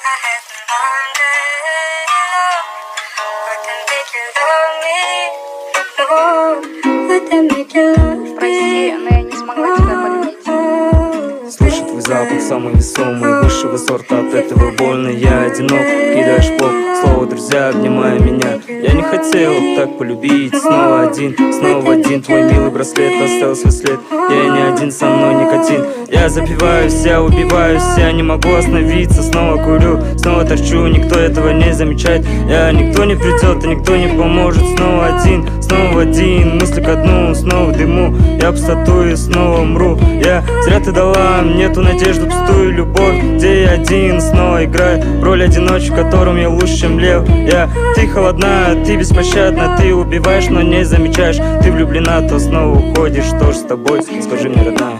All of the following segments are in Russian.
Прости, но я не смогла тебя полюбить. Слышу твой запах, самый весомый, высшего сорта, от этого больно. Я одинок, кидаешь пол, слово друзья, обнимая меня. Я не хотел так полюбить. Снова один, твой милый браслет оставил свой след. Я не один, со мной никотин. Я запиваюсь, я убиваюсь, я не могу остановиться. Снова курю, снова торчу, никто этого не замечает. Никто не придет и никто не поможет. Снова один, мысли ко дну, снова дыму. Я пустоту и снова мру. Зря ты дала мне ту надежду, пустую любовь, где я один снова играю роль одиночки, в котором я лучше, чем лев. Ты холодна, ты беспощадна, ты убиваешь, но не замечаешь. Ты влюблена, то снова уходишь. Что ж с тобой, скажи мне, родная?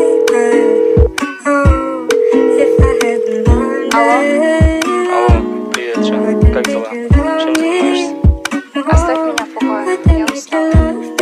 Алло, привет, Жан, как дела? Чем занимаешься? Оставь меня в покое, я устала.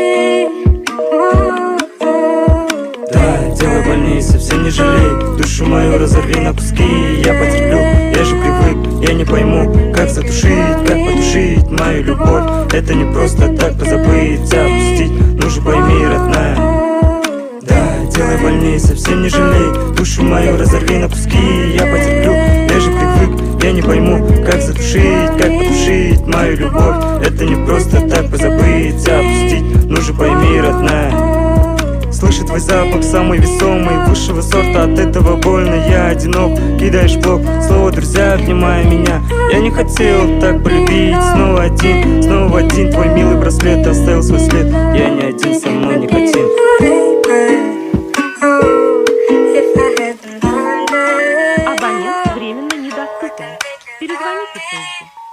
Да, делай больнее, совсем не жалей. Душу мою разорви на куски. Я потерплю, я же привык. Я не пойму, как затушить, как потушить мою любовь. Это не просто так позабыть, опустить. Ну же пойми, родная. Да, делай больнее, совсем не жалей. Душу мою разорви на куски. Я потерплю, я же привык. Я не пойму, как затушить, как потушить мою любовь. Это не просто так позабыть, опустить. Ну же пойми, родная. Слышу твой запах, самый весомый, высшего сорта, от этого больно. Я одинок, кидаешь блок, слово друзья, обнимая меня. Я не хотел так полюбить. Снова один, твой милый браслет оставил свой след. Я не один, со мной никотин. Абонент временно недоступен. Перезвоните позже.